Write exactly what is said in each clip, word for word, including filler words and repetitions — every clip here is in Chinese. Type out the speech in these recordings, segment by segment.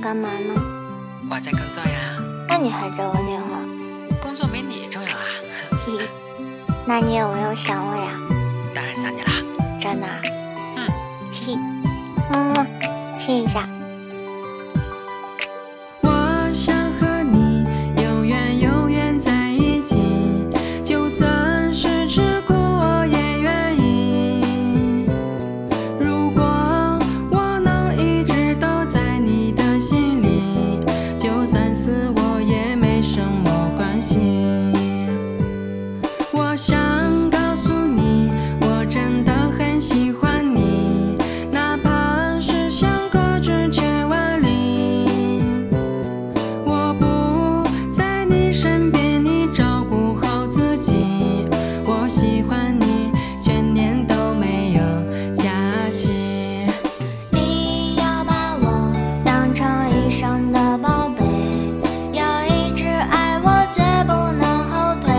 干嘛呢？ 我在工作呀。 那你还接我电话？ 工作没你重要啊。 嘿嘿，那你有没有想我呀？ 当然想你啦。 真的啊？ 嗯。 嘿嘿，嗯，亲一下。 我想和你永远永远在一起，就算是吃苦我也愿意。如果我能一直都在你的心里，就算死我也没什么关系。我想告诉你，我真的很喜欢你，哪怕是相隔之千万里。我不在你身边，你照顾好自己。我喜欢你，全年都没有假期。 你要把我当成一生的宝贝，要一直爱我，绝不能后退。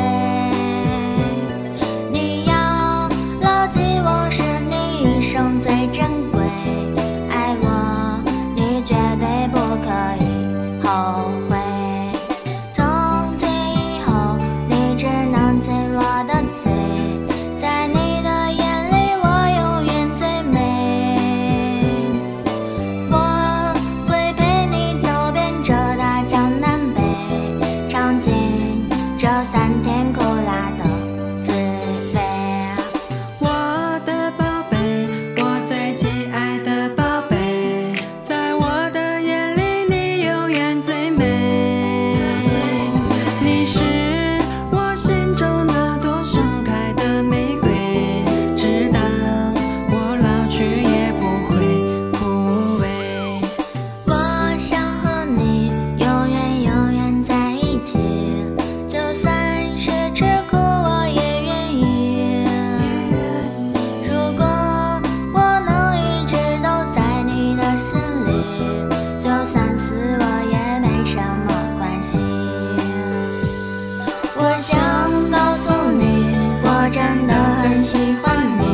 你要牢记我是你一生最珍贵，爱我你绝对不可以后悔。从今以后你只能亲我的嘴，在你的眼里我永远最美。我会陪你走遍这大江南北，尝尽这酸甜苦辣的滋味。 我的宝贝，我最亲爱的宝贝，在我的眼里你永远最美。你是我心中那朵盛开的玫瑰，直到我老去也不会枯萎。 我想和你永远永远在一起，就算是吃苦我也愿意。如果我能一直都在你的心里，就算死我也没什么关系。我想告诉你，我真的很喜欢你。